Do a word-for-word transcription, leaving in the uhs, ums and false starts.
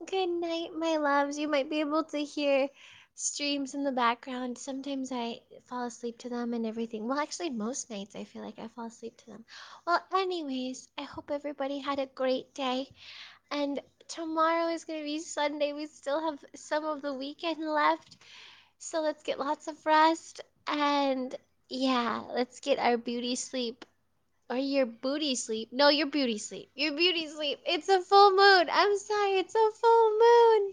Good night, my loves. You might be able to hear streams in the background. Sometimes I fall asleep to them and everything. Well, actually, most nights I feel like I fall asleep to them. Well, anyways, I hope everybody had a great day. And tomorrow is going to be Sunday. We still have some of the weekend left. So let's get lots of rest. And yeah, let's get our beauty sleep. Or your booty sleep. No, your beauty sleep. Your beauty sleep. It's a full moon. I'm sorry, it's a full moon.